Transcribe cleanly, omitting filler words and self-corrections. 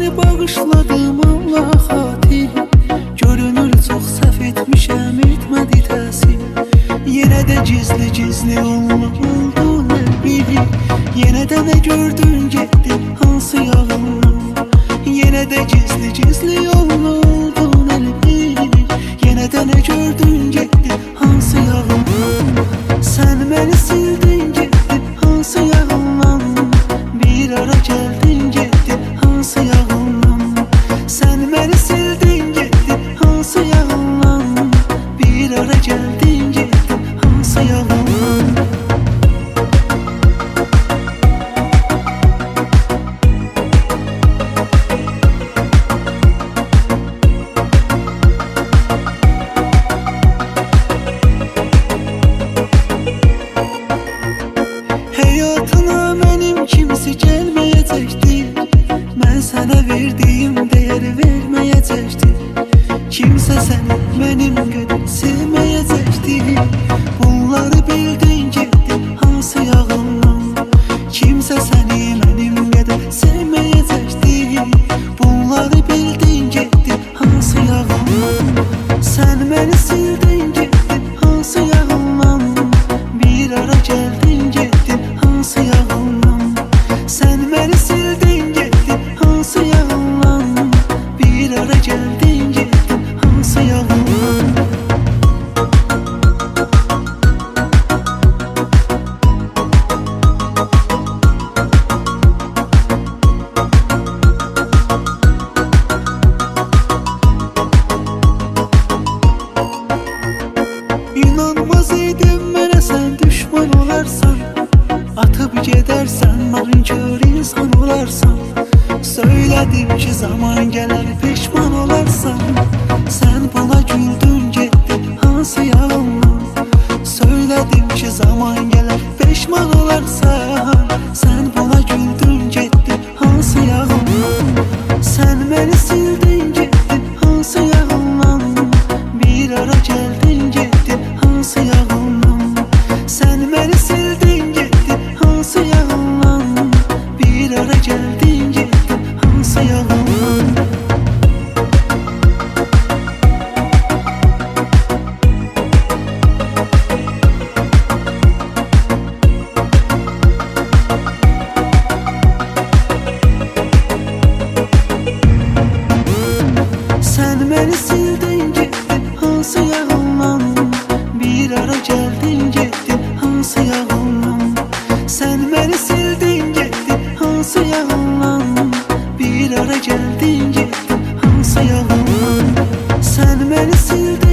səni bağışladım Allah xatir. Görünür çox səhv etmişəm, etmədi təsir. Yenə də gizli oldu nə bilir. Yenə də nə gördün getdin hansı yağınla. Yenə də gizli oldu nə bilir. Yenə də nə gördün getdin hansı yağınla. Sən məni sildin getdin hansı yağınla. Bir ara gəldin getdin hansı yağınla. Sən məni sildin getdin hansı yağınla. Bir ara gəldin getdin hansı yağınla. Həyatına mənim kimsə gəlməyəcəkdir. Mən sənə verdiyim dəyər verməyəcəkdir. Kimsə səni mənim qədər sevməyəcəkdir. Bunları bildin getdin hansı yağınla. Kimsə səni mənim qədər sevməyəcəkdir. Bunları bildin getdin hansı yağınla. Sən məni sildin getdin hansı yağınla. Bir ara gəldin getdin hansı yağınla. Sən məni sildin getdin hansı yağınla. Bir ara gəldin getdin hansı yağınla. İnanmaz idim mənə sən düşman olarsan. Atıp gedərsən nankör insan olarsan. Söylədim ki zaman gələr peşman olarsan. Sən bana güldün getdin hansı yağınla. Söylədim ki zaman gələr peşman olarsan. Sən bana güldün getdin hansı yağınla. Sən məni sildin getdin hansı yağınla. Bir ara gəldin getdin hansı yağınla. Sən məni sildin getdin hansı yağınla. Bir ara gəldin getdin hansı yağınla. Sən məni sildin getdin hansı yağınla. Bir ara gəldin getdin hansı yağınla. Sən məni sildin getdin hansı yağınla. Bir ara gəldin getdin hansı yağınla. Sən məni sildin